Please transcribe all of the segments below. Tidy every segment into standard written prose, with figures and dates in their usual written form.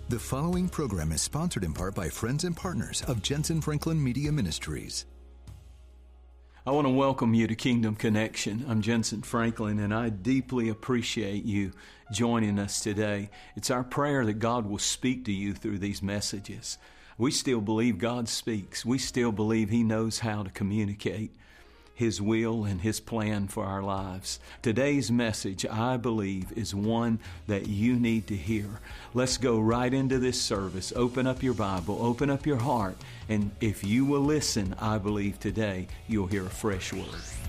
The following program is sponsored in part by friends and partners of Jensen Franklin Media Ministries. I want to welcome you to Kingdom Connection. I'm Jensen Franklin, and I deeply appreciate you joining us today. It's our prayer that God will speak to you through these messages. We still believe God speaks. We still believe He knows how to communicate His will and His plan for our lives. Today's message, I believe, is one that you need to hear. Let's go right into this service. Open up your Bible, open up your heart, and if you will listen, I believe today you'll hear a fresh word.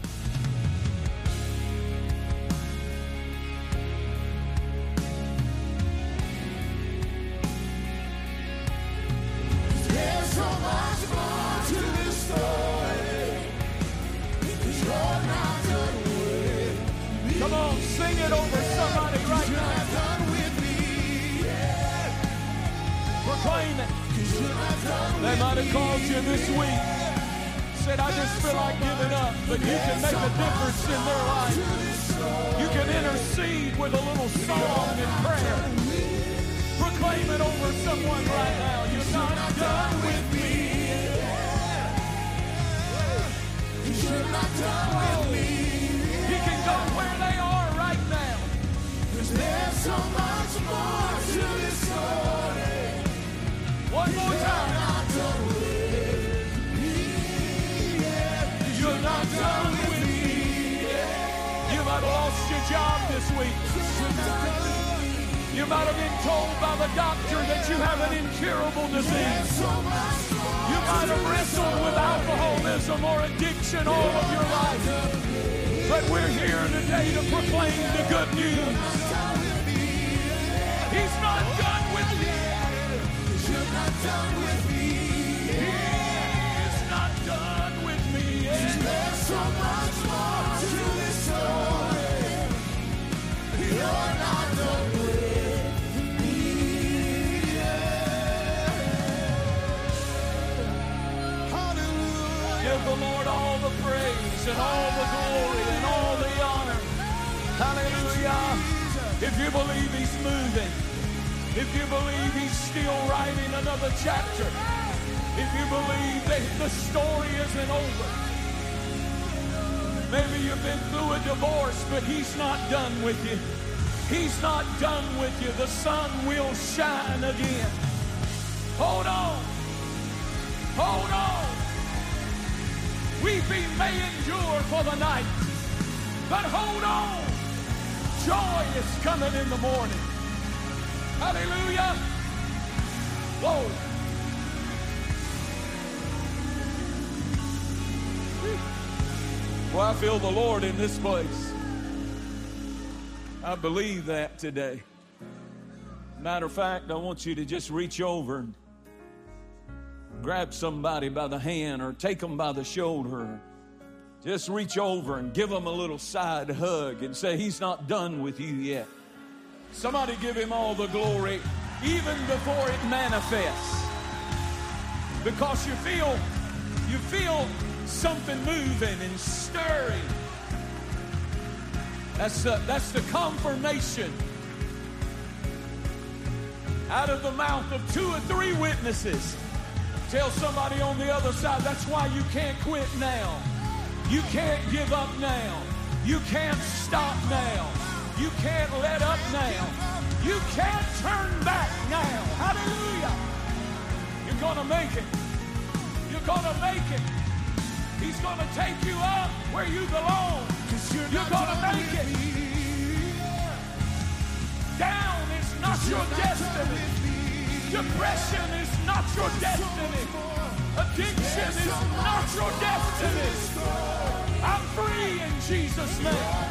There's so much more to this story. You're not done with me. Come on, sing it over somebody right You're now. not done with me. Yeah. Proclaim it. 'Cause you're not done They with might me. have called you this week. Said, I just feel like giving up. But you can make a difference in their life. You can intercede with a little song and prayer. Proclaim it over someone right now. You're not done with me. You're not done with me. You can go where they are right now. 'Cause there's so much more to this story. One more You're time. not done with me. Yeah. You're not done with me. You might have lost your job this week. You might have been told by the doctor that you have an incurable disease. So much more. You might have wrestled with alcoholism or addiction all of your life. But we're here today to proclaim the good news. He's not done with you. You're not done with me. He's not done with me. There's so much more to this story. You're not done with me. Hallelujah. Give the Lord all the praise and all the glory and all the honor. Hallelujah. If you believe He's moving, if you believe He's still writing another chapter, if you believe that the story isn't over, maybe you've been through a divorce, but He's not done with you. He's not done with you. The sun will shine again. Hold on. Hold on. Weeping may endure for the night, but hold on. Joy is coming in the morning. Hallelujah. Glory. Well, I feel the Lord in this place. I believe that today. Matter of fact, I want you to just reach over and grab somebody by the hand or take them by the shoulder. Just reach over and give them a little side hug and say, He's not done with you yet. Somebody give Him all the glory even before it manifests. Because you feel something moving and stirring. That's the confirmation. Out of the mouth of 2 or 3 witnesses. Tell somebody on the other side, that's why you can't quit now. You can't give up now. You can't stop now. You can't let up now. You can't turn back now. Hallelujah. You're going to make it. You're going to make it. He's going to take you up where you belong. You're going to make it. Down is not your destiny. Depression is not your destiny. Addiction is not your destiny. I'm free in Jesus' name.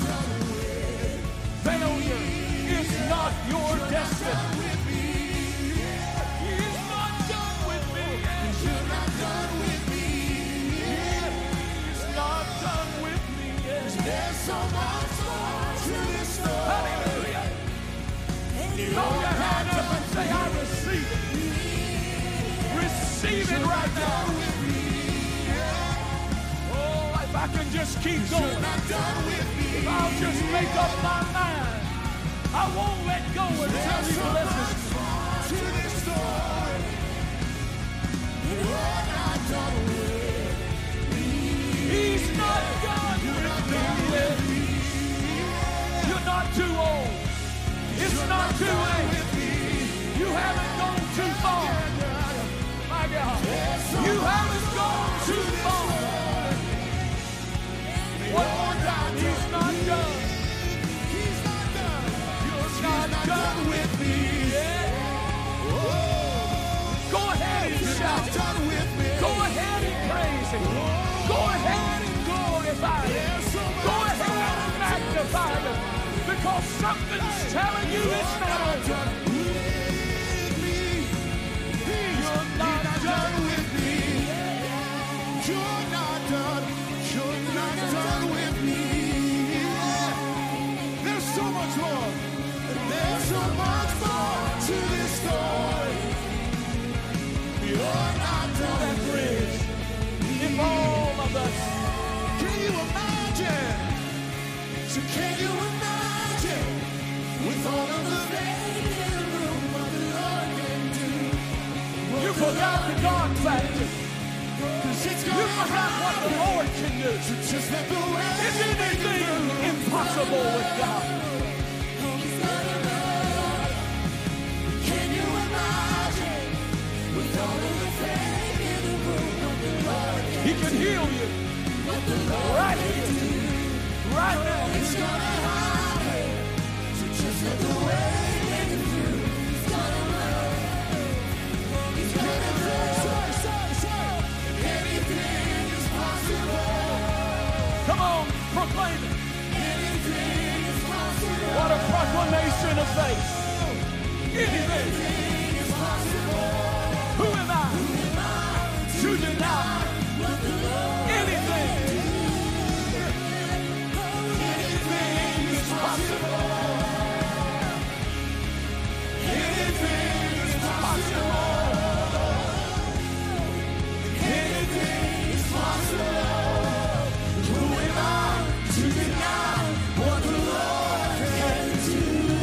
Failure is not your destiny. He is not done with me. You're not done with me. He's not done with me. There's so much more to this story. Hallelujah. Throw your hand up and say, I receive it. Receive it right now. Oh, if I can just keep going. You're not done with me. If I'll just make up my mind, I won't let go until He blesses me. You're not done with me. He's not done with me. You're not too old. It's not too late. You haven't gone too far. My God. You haven't gone too far. One more time. He's not done. He's not done. You're not done with me yet. Go ahead and shout. Done with me. Go ahead and praise Him. Go ahead and glorify Him. Go ahead and magnify Him. Because something's telling you it's not over. You're not done with me. You're not done. You're not done with me. There's so much more. There's so much more to this story. You're not done That bridge. If all of us. Can you imagine? So can you imagine? With all of the faith in the room, what the Lord can do. You forgot the God factor. 'Cause it's You gonna forgot what the Lord can do. So just let the way. Is anything impossible with God? Can you imagine? With all of the faith in the room, what the Lord can He can heal you right here, right now. It's gonna happen. So just let the way make it through. It's gonna work. It's gonna work. Anything is possible. Come on, proclaim it. Anything is possible. What a proclamation of faith. Anything. Anything is possible. Who am I to deny anything? Anything is possible. Anything is possible. Anything is possible. Who am I to deny what the Lord can do?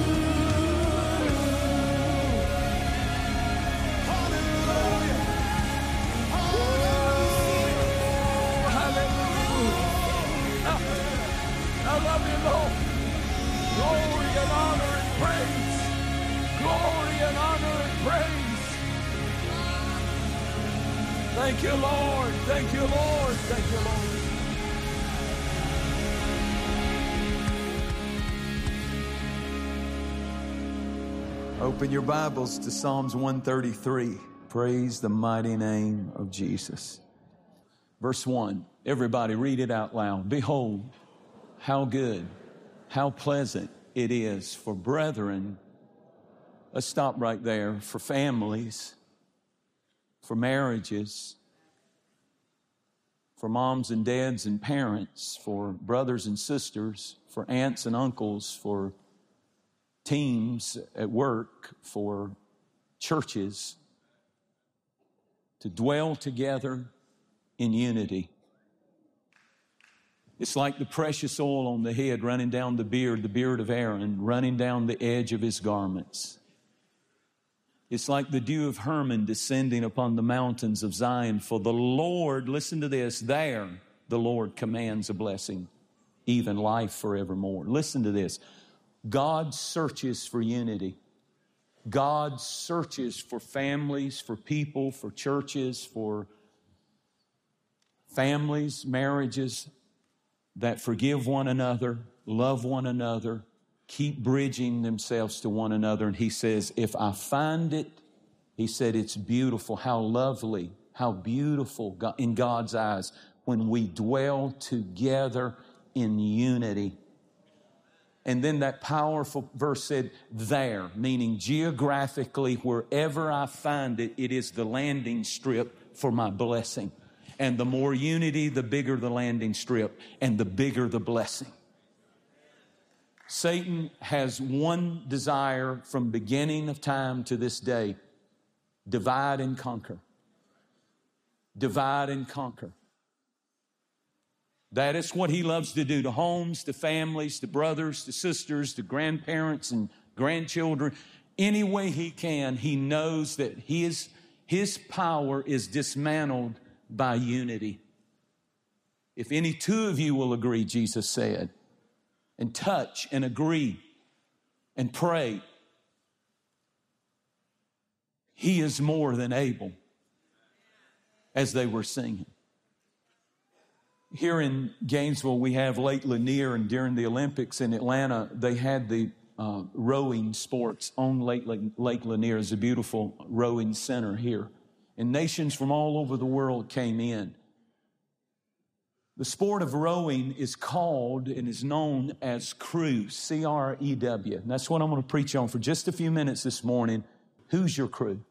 I love you, Lord. Glory and honor and praise. Glory and honor and praise. Thank you, Lord. Thank you, Lord. Thank you, Lord. Open your Bibles to Psalms 133. Praise the mighty name of Jesus. Verse 1. Everybody read it out loud. Behold, how good, how pleasant it is for brethren. Let's stop right there. For families, for marriages, for moms and dads and parents, for brothers and sisters, for aunts and uncles, for teams at work, for churches, to dwell together in unity. It's like the precious oil on the head running down the beard of Aaron, running down the edge of his garments. It's like the dew of Hermon descending upon the mountains of Zion. For the Lord, listen to this, there the Lord commands a blessing, even life forevermore. Listen to this. God searches for unity. God searches for families, for people, for churches, for families, marriages that forgive one another, love one another, keep bridging themselves to one another. And he says, if I find it, he said, it's beautiful. How lovely, how beautiful in God's eyes when we dwell together in unity. And then that powerful verse said, there, meaning geographically, wherever I find it, it is the landing strip for my blessing. And the more unity, the bigger the landing strip, and the bigger the blessing. Satan has one desire from beginning of time to this day: divide and conquer. Divide and conquer. That is what he loves to do to homes, to families, to brothers, to sisters, to grandparents and grandchildren. Any way he can, he knows that his His power is dismantled by unity. If any two of you will agree, Jesus said, and touch and agree and pray, He is more than able, as they were singing. Here in Gainesville, we have Lake Lanier, and during the Olympics in Atlanta, they had the rowing sports on Lake Lanier. It's a beautiful rowing center here. And nations from all over the world came in. The sport of rowing is called and is known as crew, C-R-E-W. And that's what I'm going to preach on for just a few minutes this morning. Who's your crew?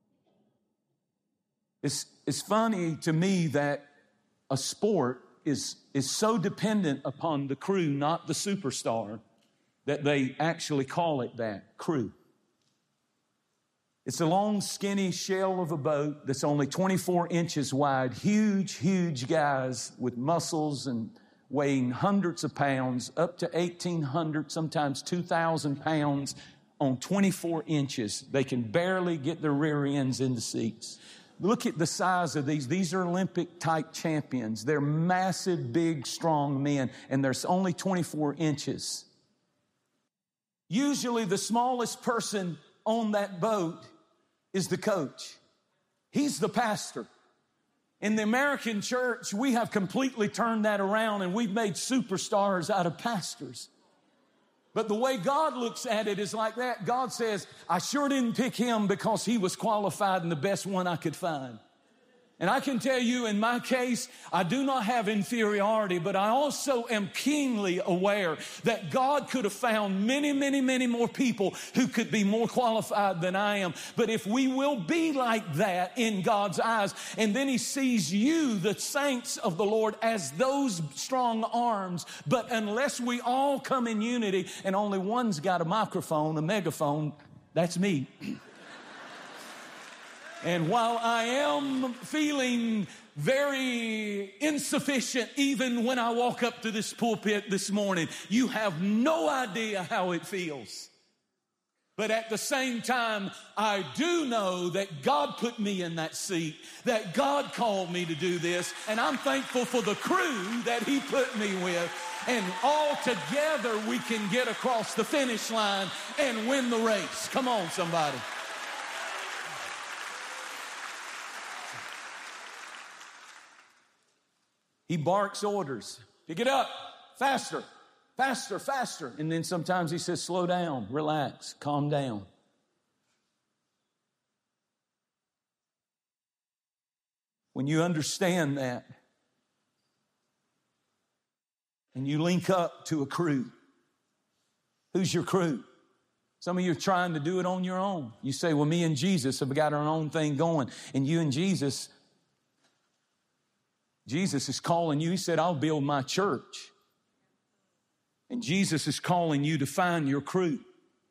It's funny to me that a sport is so dependent upon the crew, not the superstar, that they actually call it that, crew. It's a long, skinny shell of a boat that's only 24 inches wide. Huge, huge guys with muscles and weighing hundreds of pounds, up to 1,800, sometimes 2,000 pounds on 24 inches. They can barely get their rear ends in the seats. Look at the size of these. These are Olympic-type champions. They're massive, big, strong men, and there's only 24 inches. Usually the smallest person on that boat is the coach. He's the pastor. In the American church, we have completely turned that around, and we've made superstars out of pastors. But the way God looks at it is like that. God says, I sure didn't pick him because he was qualified and the best one I could find. And I can tell you, in my case, I do not have inferiority, but I also am keenly aware that God could have found many, many, many more people who could be more qualified than I am. But if we will be like that in God's eyes, and then he sees you, the saints of the Lord, as those strong arms, but unless we all come in unity, and only one's got a microphone, a megaphone, that's me. And while I am feeling very insufficient even when I walk up to this pulpit this morning, you have no idea how it feels. But at the same time, I do know that God put me in that seat, that God called me to do this, and I'm thankful for the crew that he put me with. And all together we can get across the finish line and win the race. Come on, somebody. He barks orders. Pick it up. Faster, faster, faster. And then sometimes he says, slow down, relax, calm down. When you understand that, and you link up to a crew, who's your crew? Some of you are trying to do it on your own. You say, well, me and Jesus have got our own thing going. And you and Jesus is calling you. He said, I'll build my church. And Jesus is calling you to find your crew.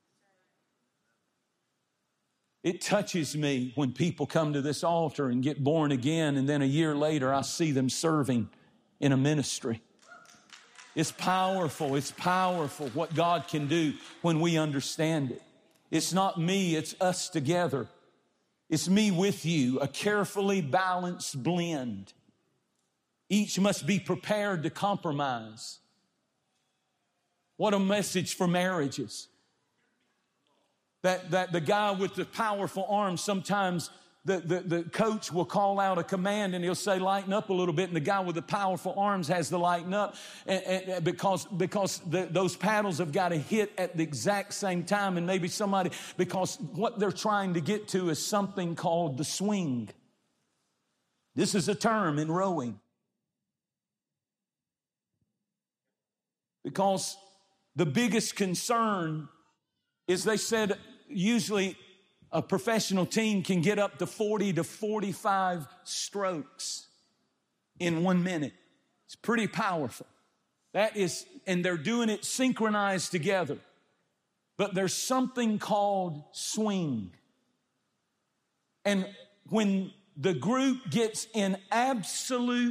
It touches me when people come to this altar and get born again, and then a year later I see them serving in a ministry. It's powerful. It's powerful what God can do when we understand it. It's not me, it's us together. It's me with you, a carefully balanced blend. Each must be prepared to compromise. What a message for marriages. That the guy with the powerful arms, sometimes the coach will call out a command and he'll say, lighten up a little bit. And the guy with the powerful arms has to lighten up and because those paddles have got to hit at the exact same time. And maybe somebody, because what they're trying to get to is something called the swing. This is a term in rowing. Because the biggest concern is, they said, usually a professional team can get up to 40 to 45 strokes in 1 minute. It's pretty powerful. That is, and they're doing it synchronized together. But there's something called swing. And when the group gets in absolute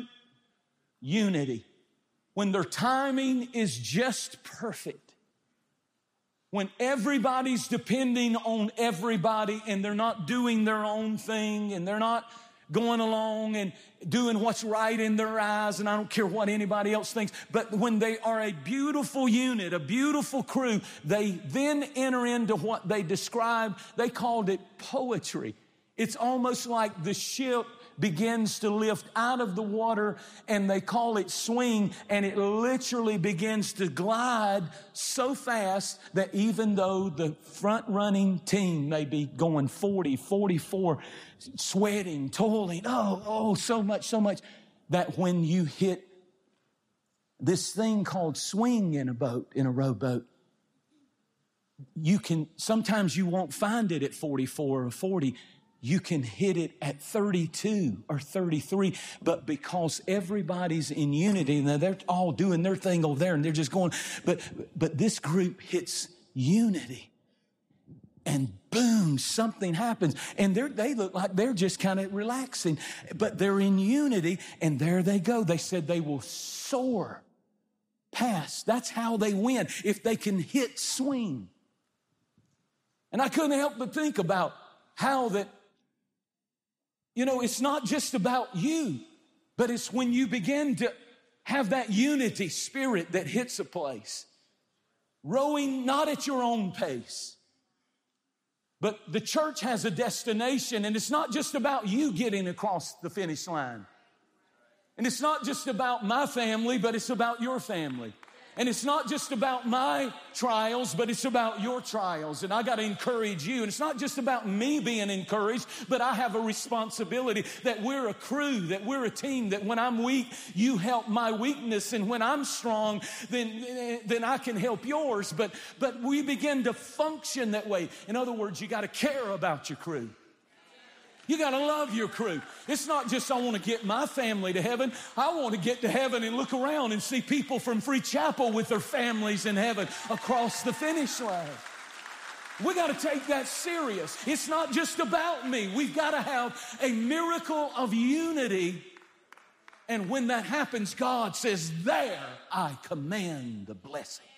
unity, when their timing is just perfect, when everybody's depending on everybody and they're not doing their own thing and they're not going along and doing what's right in their eyes, and I don't care what anybody else thinks, but when they are a beautiful unit, a beautiful crew, they then enter into what they described, they called it poetry. It's almost like the ship begins to lift out of the water, and they call it swing, and it literally begins to glide so fast that even though the front-running team may be going 40, 44, sweating, toiling, so much, that when you hit this thing called swing in a boat, in a rowboat, sometimes you won't find it at 44 or 40. You can hit it at 32 or 33, but because everybody's in unity, now they're all doing their thing over there and they're just going, but this group hits unity and boom, something happens. And they look like they're just kind of relaxing, but they're in unity and there they go. They said they will soar past. That's how they win, if they can hit swing. And I couldn't help but think about how that, it's not just about you, but it's when you begin to have that unity spirit that hits a place. Rowing not at your own pace, but the church has a destination, and it's not just about you getting across the finish line. And it's not just about my family, but it's about your family. And it's not just about my trials, but it's about your trials. And I got to encourage you. And it's not just about me being encouraged, but I have a responsibility that we're a crew, that we're a team, that when I'm weak, you help my weakness. And when I'm strong, then I can help yours. But we begin to function that way. In other words, you got to care about your crew. You got to love your crew. It's not just I want to get my family to heaven. I want to get to heaven and look around and see people from Free Chapel with their families in heaven across the finish line. We got to take that serious. It's not just about me. We've got to have a miracle of unity. And when that happens, God says, there I command the blessing.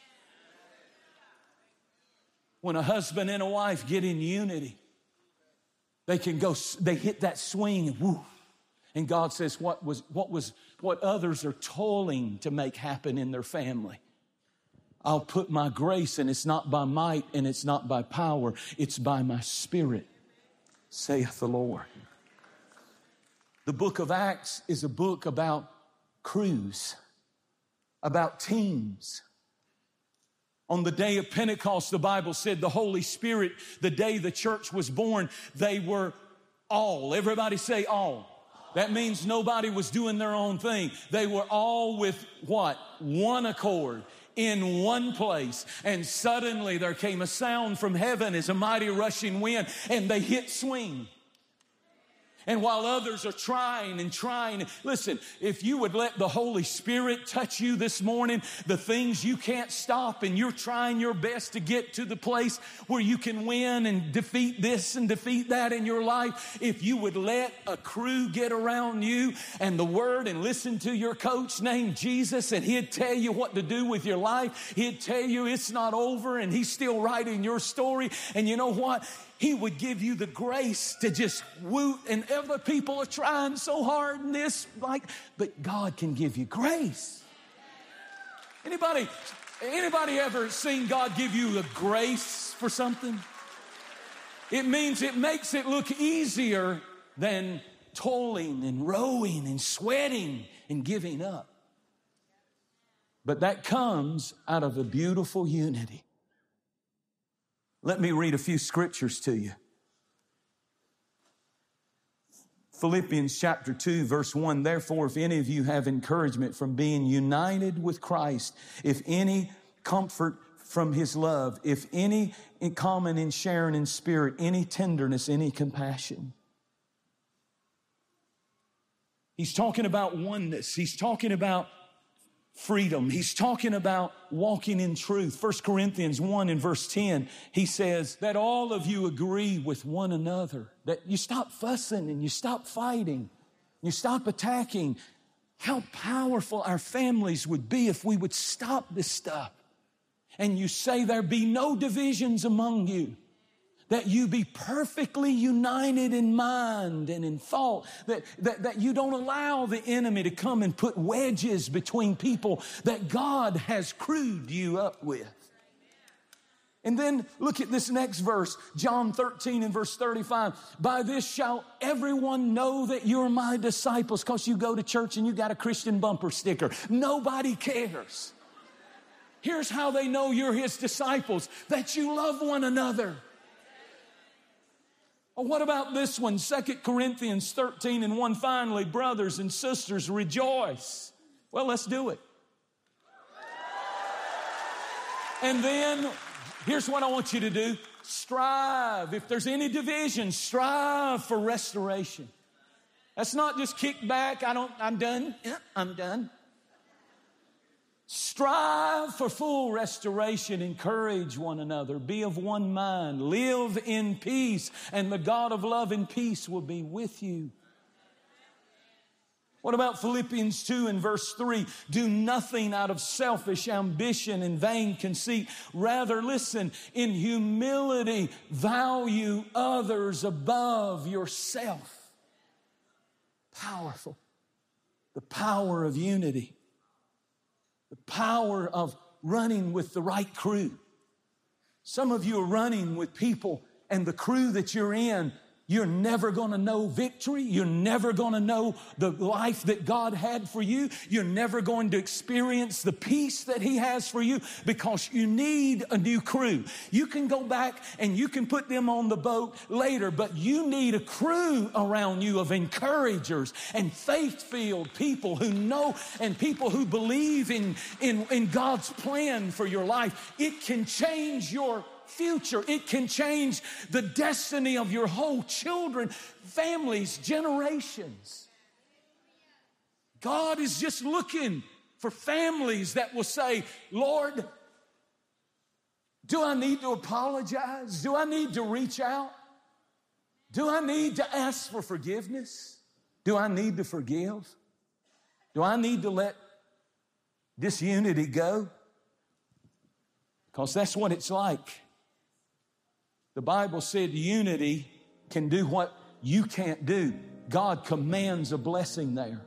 When a husband and a wife get in unity, they hit that swing and woo. And God says, what others are toiling to make happen in their family, I'll put my grace, and it's not by might and it's not by power, it's by my Spirit, saith the Lord. The book of Acts is a book about crews, about teams. On the day of Pentecost, the Bible said the Holy Spirit, the day the church was born, they were all. Everybody say all. That means nobody was doing their own thing. They were all with what? One accord, in one place. And suddenly there came a sound from heaven as a mighty rushing wind, and they hit swing. And while others are trying, listen, if you would let the Holy Spirit touch you this morning, the things you can't stop, and you're trying your best to get to the place where you can win and defeat this and defeat that in your life, if you would let a crew get around you and the Word and listen to your coach named Jesus, and he'd tell you what to do with your life. He'd tell you it's not over and he's still writing your story. And you know what? He would give you the grace to just woot, and other people are trying so hard in this, but God can give you grace. Anybody ever seen God give you a grace for something? It means it makes it look easier than toiling and rowing and sweating and giving up. But that comes out of a beautiful unity. Let me read a few scriptures to you. Philippians chapter 2, verse 1, therefore, if any of you have encouragement from being united with Christ, if any comfort from his love, if any in common in sharing in spirit, any tenderness, any compassion. He's talking about oneness. He's talking about freedom. He's talking about walking in truth. 1 Corinthians 1 and verse 10, he says that all of you agree with one another, that you stop fussing and you stop fighting, you stop attacking. How powerful our families would be if we would stop this stuff and you say there be no divisions among you, that you be perfectly united in mind and in thought, that you don't allow the enemy to come and put wedges between people that God has crewed you up with. And then look at this next verse, John 13 and verse 35. By this shall everyone know that you're my disciples, because you go to church and you got a Christian bumper sticker. Nobody cares. Here's how they know you're his disciples, that you love one another. Or what about this one, 2 Corinthians 13 and 1, finally, brothers and sisters, rejoice. Well, let's do it. And then, here's what I want you to do. Strive. If there's any division, strive for restoration. That's not just kick back, I'm done. Yeah, I'm done. Strive for full restoration. Encourage one another. Be of one mind. Live in peace. And the God of love and peace will be with you. What about Philippians 2 and verse 3? Do nothing out of selfish ambition and vain conceit. Rather, listen, in humility, value others above yourself. Powerful. The power of unity. The power of running with the right crew. Some of you are running with people, and the crew that you're in, you're never going to know victory. You're never going to know the life that God had for you. You're never going to experience the peace that he has for you, because you need a new crew. You can go back and you can put them on the boat later, but you need a crew around you of encouragers and faith-filled people who know and people who believe in God's plan for your life. It can change your future. It can change the destiny of your whole children, families, generations. God is just looking for families that will say, Lord, do I need to apologize? Do I need to reach out? Do I need to ask for forgiveness? Do I need to forgive? Do I need to let disunity go? Because that's what it's like. The Bible said unity can do what you can't do. God commands a blessing there.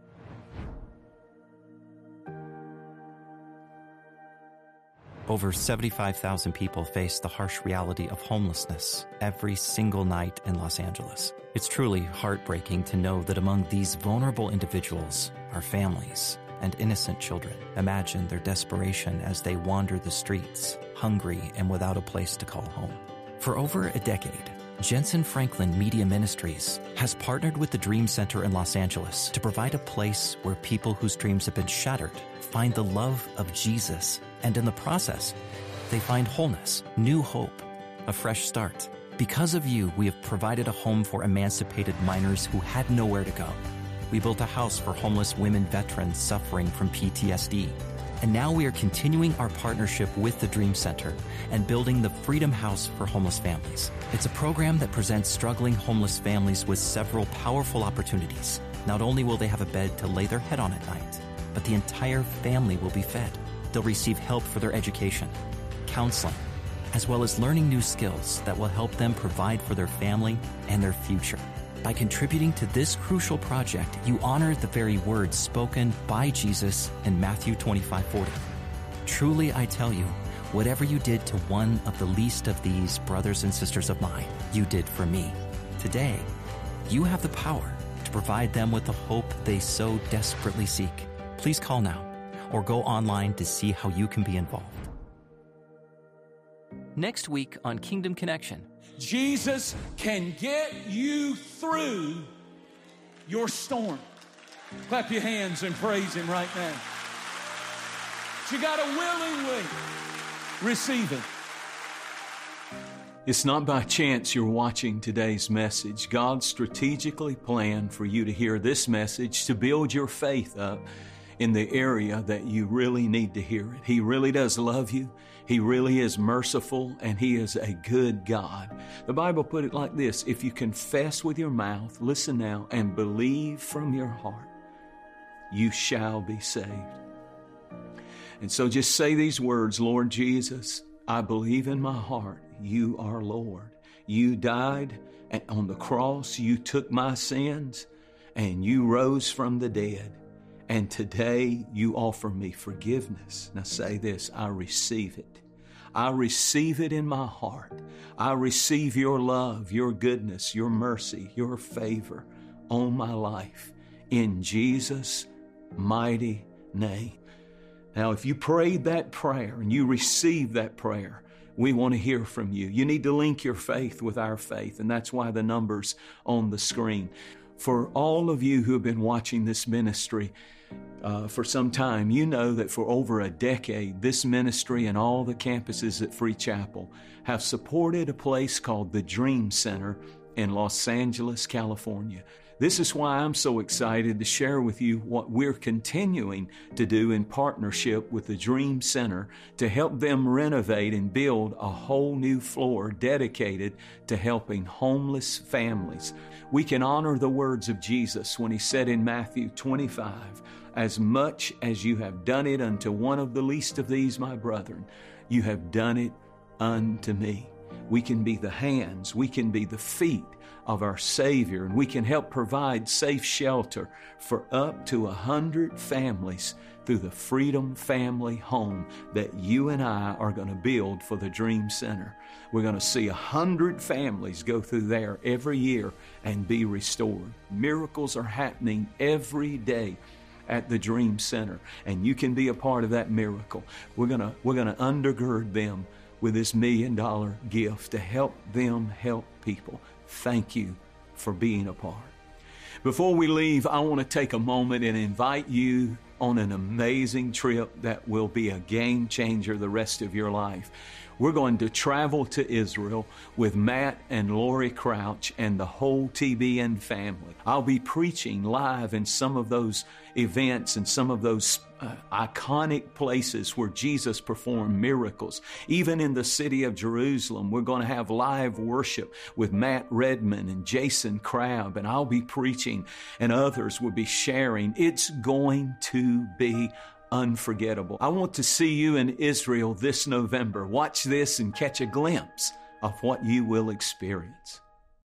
Over 75,000 people face the harsh reality of homelessness every single night in Los Angeles. It's truly heartbreaking to know that among these vulnerable individuals are families and innocent children. Imagine their desperation as they wander the streets, hungry and without a place to call home. For over a decade, Jensen Franklin Media Ministries has partnered with the Dream Center in Los Angeles to provide a place where people whose dreams have been shattered find the love of Jesus, and in the process, they find wholeness, new hope, a fresh start. Because of you, we have provided a home for emancipated minors who had nowhere to go. We built a house for homeless women veterans suffering from PTSD. And now we are continuing our partnership with the Dream Center and building the Freedom House for homeless families. It's a program that presents struggling homeless families with several powerful opportunities. Not only will they have a bed to lay their head on at night, but the entire family will be fed. They'll receive help for their education, counseling, as well as learning new skills that will help them provide for their family and their future. By contributing to this crucial project, you honor the very words spoken by Jesus in Matthew 25:40. Truly, I tell you, whatever you did to one of the least of these brothers and sisters of mine, you did for me. Today, you have the power to provide them with the hope they so desperately seek. Please call now or go online to see how you can be involved. Next week on Kingdom Connection. Jesus can get you through your storm. Clap your hands and praise him right now. But you got to willingly receive it. It's not by chance you're watching today's message. God strategically planned for you to hear this message to build your faith up in the area that you really need to hear it. He really does love you. He really is merciful, and he is a good God. The Bible put it like this: if you confess with your mouth, listen now, and believe from your heart, you shall be saved. And so just say these words, Lord Jesus, I believe in my heart you are Lord. You died on the cross, you took my sins, and you rose from the dead. And today you offer me forgiveness. Now say this, I receive it. I receive it in my heart. I receive your love, your goodness, your mercy, your favor on my life. In Jesus' mighty name. Now, if you prayed that prayer and you received that prayer, we want to hear from you. You need to link your faith with our faith, and that's why the number's on the screen. For all of you who have been watching this ministry for some time, you know that for over a decade, this ministry and all the campuses at Free Chapel have supported a place called the Dream Center in Los Angeles, California. This is why I'm so excited to share with you what we're continuing to do in partnership with the Dream Center to help them renovate and build a whole new floor dedicated to helping homeless families. We can honor the words of Jesus when he said in Matthew 25, as much as you have done it unto one of the least of these, my brethren, you have done it unto me. We can be the hands, we can be the feet of our Savior, and we can help provide safe shelter for up to 100 families through the Freedom Family Home that you and I are going to build for the Dream Center. We're going to see 100 families go through there every year and be restored. Miracles are happening every day at the Dream Center, and you can be a part of that miracle. We're going to undergird them with this $1 million gift to help them help people. Thank you for being a part. Before we leave, I want to take a moment and invite you on an amazing trip that will be a game changer the rest of your life. We're going to travel to Israel with Matt and Lori Crouch and the whole TBN family. I'll be preaching live in some of those events and some of those iconic places where Jesus performed miracles. Even in the city of Jerusalem, we're going to have live worship with Matt Redman and Jason Crabb, and I'll be preaching and others will be sharing. It's going to be unforgettable. I want to see you in Israel this November. Watch this and catch a glimpse of what you will experience.